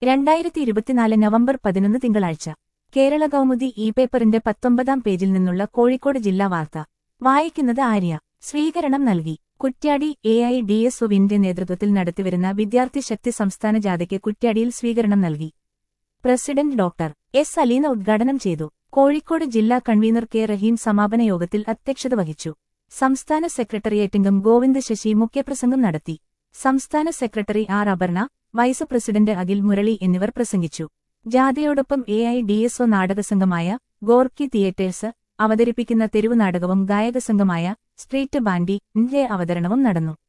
2024 November 11 തിങ്കളാഴ്ച കേരള കൗമുദി പേപ്പറിന്റെ 19-ാം പേജിൽ നിന്നുള്ള കോഴിക്കോട് ജില്ലാ വാർത്ത വായിക്കുന്നത് ആര്യ. സ്വീകരണം നൽകി. കുറ്റ്യാടി AIDSOവിന്റെ നേതൃത്വത്തിൽ നടത്തിവരുന്ന വിദ്യാർത്ഥി ശക്തി സംസ്ഥാന ജാഥയ്ക്ക് കുറ്റ്യാടിയിൽ സ്വീകരണം നൽകി. പ്രസിഡന്റ് ഡോക്ടർ എസ് അലീന ഉദ്ഘാടനം ചെയ്തു. കോഴിക്കോട് ജില്ലാ കൺവീനർ കെ റഹീം സമാപന യോഗത്തിൽ അധ്യക്ഷത വഹിച്ചു. സംസ്ഥാന സെക്രട്ടേറിയറ്റംഗം ഗോവിന്ദ് ശശി മുഖ്യപ്രസംഗം നടത്തി. സംസ്ഥാന secretary R Aparna, vice president Akhil Murali എന്നിവർ പ്രസംഗിച്ചു. ജാഥയോടൊപ്പം AIDSO നാടകസംഘമായ ഗോർക്കി തിയേറ്റേഴ്സ് അവതരിപ്പിക്കുന്ന തെരുവ് നാടകവും ഗായകസംഘമായ സ്ട്രീറ്റ് ബാൻഡി ന്റെ അവതരണവും നടന്നു.